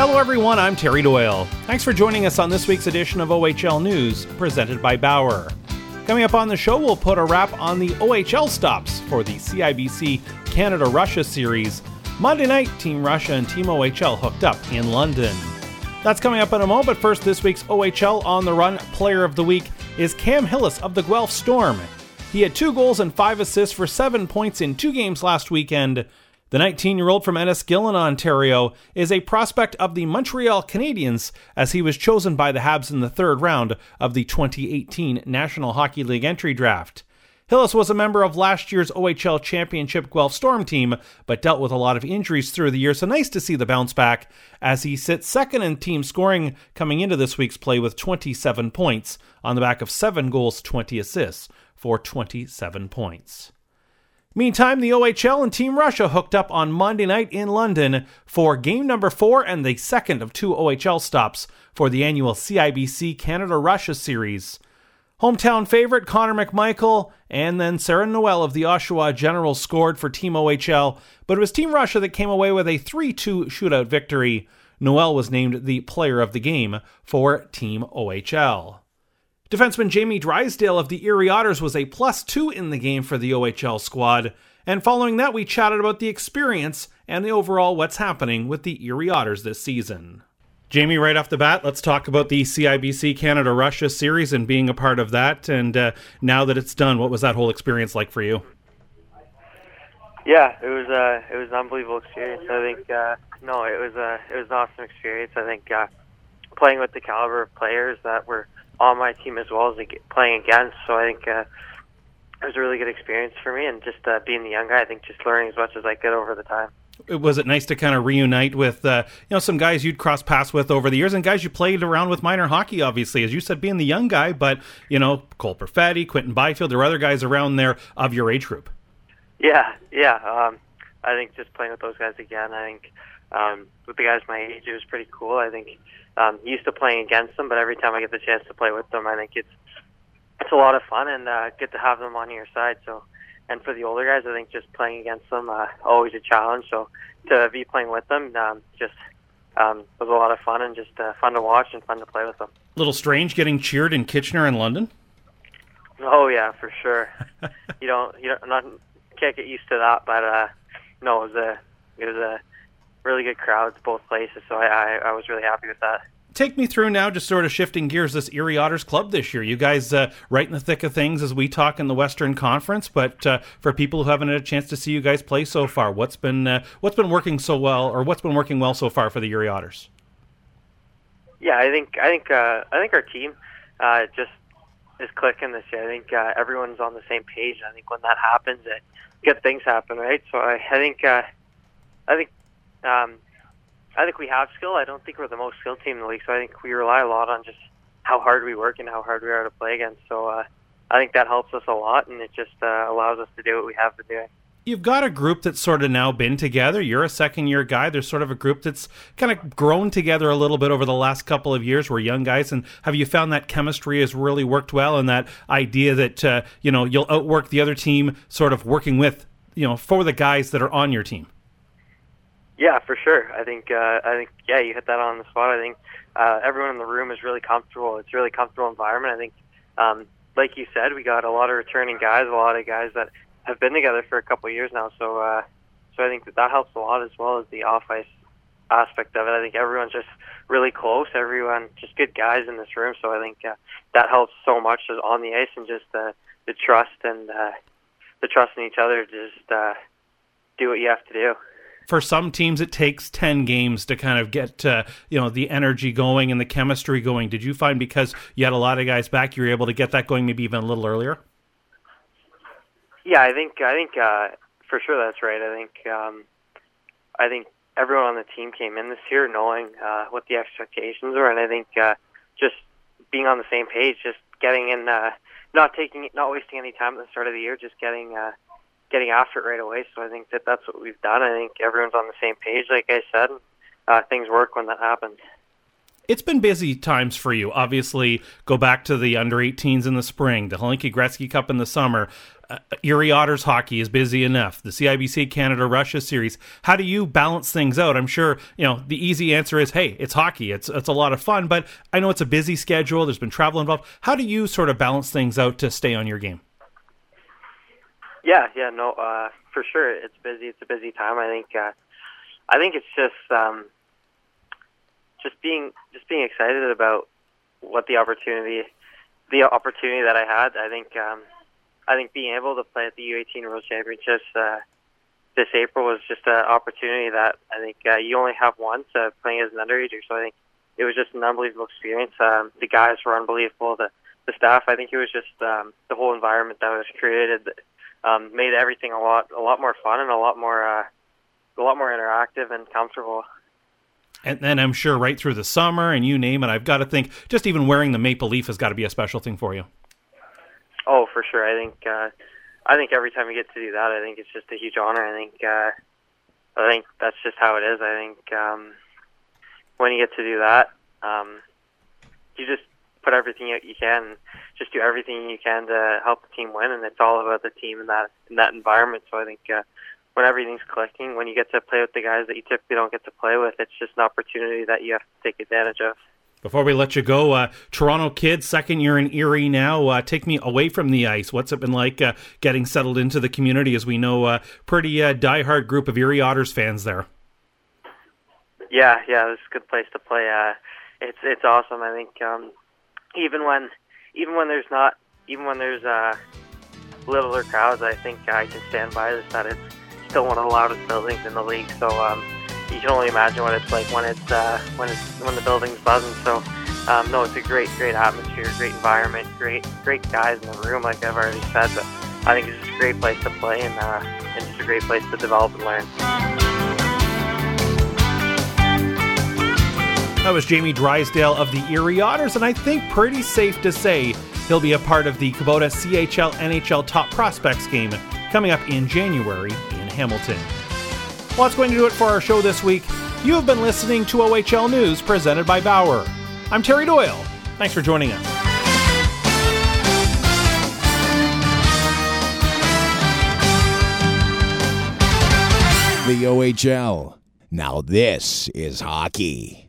Hello everyone, I'm Terry Doyle. Thanks for joining us on this week's edition of OHL News, presented by Bauer. Coming up on the show, we'll put a wrap on the OHL stops for the CIBC Canada-Russia series. Monday night, Team Russia and Team OHL hooked up in London. That's coming up in a moment, but first, this week's OHL On the Run Player of the Week is Cam Hillis of the Guelph Storm. He had 2 goals and 5 assists for 7 points in 2 games last weekend. The 19-year-old from Enniskillen, Ontario, is a prospect of the Montreal Canadiens as he was chosen by the Habs in the 3rd round of the 2018 National Hockey League entry draft. Hillis was a member of last year's OHL Championship Guelph Storm team, but dealt with a lot of injuries through the year, so nice to see the bounce back as he sits second in team scoring coming into this week's play with 27 points on the back of 7 goals, 20 assists for 27 points. Meantime, the OHL and Team Russia hooked up on Monday night in London for game number 4 and the second of 2 OHL stops for the annual CIBC Canada-Russia series. Hometown favorite Connor McMichael and then Sarah Noel of the Oshawa Generals scored for Team OHL, but it was Team Russia that came away with a 3-2 shootout victory. Noel was named the player of the game for Team OHL. Defenseman Jamie Drysdale of the Erie Otters was a +2 in the game for the OHL squad, and following that we chatted about the experience and the overall what's happening with the Erie Otters this season. Jamie, right off the bat, let's talk about the CIBC Canada-Russia series and being a part of that, and now that it's done, what was that whole experience like for you? Yeah, it was an unbelievable experience. I think it was an awesome experience. I think playing with the caliber of players that were on my team as well as playing against. So I think it was a really good experience for me, and just being the young guy, I think just learning as much as I could over the time. Was it nice to kind of reunite with some guys you'd cross paths with over the years and guys you played around with minor hockey, obviously, as you said, being the young guy, but Cole Perfetti, Quentin Byfield, there were other guys around there of your age group. Yeah. I think just playing with those guys again, I think with the guys my age, it was pretty cool. I think used to playing against them, but every time I get the chance to play with them, I think it's a lot of fun and good to have them on your side. So, and for the older guys, I think just playing against them always a challenge. So to be playing with them was a lot of fun and just fun to watch and fun to play with them. A little strange getting cheered in Kitchener and London. Oh yeah, for sure. Can't get used to that, but no, it was a really good crowd both places, so I was really happy with that. Take me through now, just sort of shifting gears, this Erie Otters club this year. You guys right in the thick of things as we talk in the Western Conference, but for people who haven't had a chance to see you guys play so far, what's been working so well, or what's been working well so far for the Erie Otters? Yeah, I think our team just is clicking this year. I think everyone's on the same page. I think when that happens, good things happen, right? So I think we have skill. I don't think we're the most skilled team in the league, so I think we rely a lot on just how hard we work and how hard we are to play against. So I think that helps us a lot, and it just allows us to do what we have to do. You've got a group that's sort of now been together. You're a second-year guy. There's sort of a group that's kind of grown together a little bit over the last couple of years. We're young guys, and have you found that chemistry has really worked well, and that idea that you'll outwork the other team, sort of working with for the guys that are on your team? Yeah, for sure. I think you hit that on the spot. I think everyone in the room is really comfortable. It's a really comfortable environment. I think, like you said, we got a lot of returning guys, a lot of guys that have been together for a couple of years now. So I think that helps a lot, as well as the off-ice aspect of it. I think everyone's just really close. Everyone, just good guys in this room. So I think that helps so much on the ice, and just the trust and the trust in each other to just do what you have to do. For some teams, it takes 10 games to kind of get the energy going and the chemistry going. Did you find, because you had a lot of guys back, you were able to get that going maybe even a little earlier? Yeah, I think for sure that's right. I think everyone on the team came in this year knowing what the expectations were, and I think just being on the same page, just getting in, not wasting any time at the start of the year, just getting after it right away. So I think that's what we've done. I think everyone's on the same page, like I said. Things work when that happens. It's been busy times for you. Obviously, go back to the under-18s in the spring, the Hlinka Gretzky Cup in the summer. Erie Otters hockey is busy enough. The CIBC Canada-Russia series. How do you balance things out? I'm sure, the easy answer is, hey, it's hockey. It's a lot of fun, but I know it's a busy schedule. There's been travel involved. How do you sort of balance things out to stay on your game? Yeah, no, for sure. It's busy. It's a busy time. I think it's just being excited about what the opportunity that I had. I think being able to play at the U18 World Championships this April was just an opportunity that I think you only have once playing as an underager. So I think it was just an unbelievable experience. The guys were unbelievable. The staff, I think it was just the whole environment that was created that made everything a lot more fun and a lot more interactive and comfortable. And then I'm sure right through the summer and you name it, I've got to think just even wearing the maple leaf has got to be a special thing for you. Oh, for sure. I think every time you get to do that, I think it's just a huge honor. I think that's just how it is. I think when you get to do that, you just put everything you can, just do everything you can to help the team win, and it's all about the team in that environment. So I think when everything's clicking, when you get to play with the guys that you typically don't get to play with, it's just an opportunity that you have to take advantage of. Before we let you go, Toronto kid, second year in Erie now. Take me away from the ice. What's it been like getting settled into the community? As we know, pretty diehard group of Erie Otters fans there. Yeah, it's a good place to play. It's awesome. I think even when there's littler crowds, I think I can stand by this that it's still one of the loudest buildings in the league. So. You can only imagine what it's like when the building's buzzing. So, no, it's a great atmosphere, great environment, great guys in the room, like I've already said. But I think it's just a great place to play and just a great place to develop and learn. That was Jamie Drysdale of the Erie Otters, and I think pretty safe to say he'll be a part of the Kubota CHL NHL Top Prospects game coming up in January in Hamilton. Well, that's going to do it for our show this week. You have been listening to OHL News presented by Bauer. I'm Terry Doyle. Thanks for joining us. The OHL. Now this is hockey.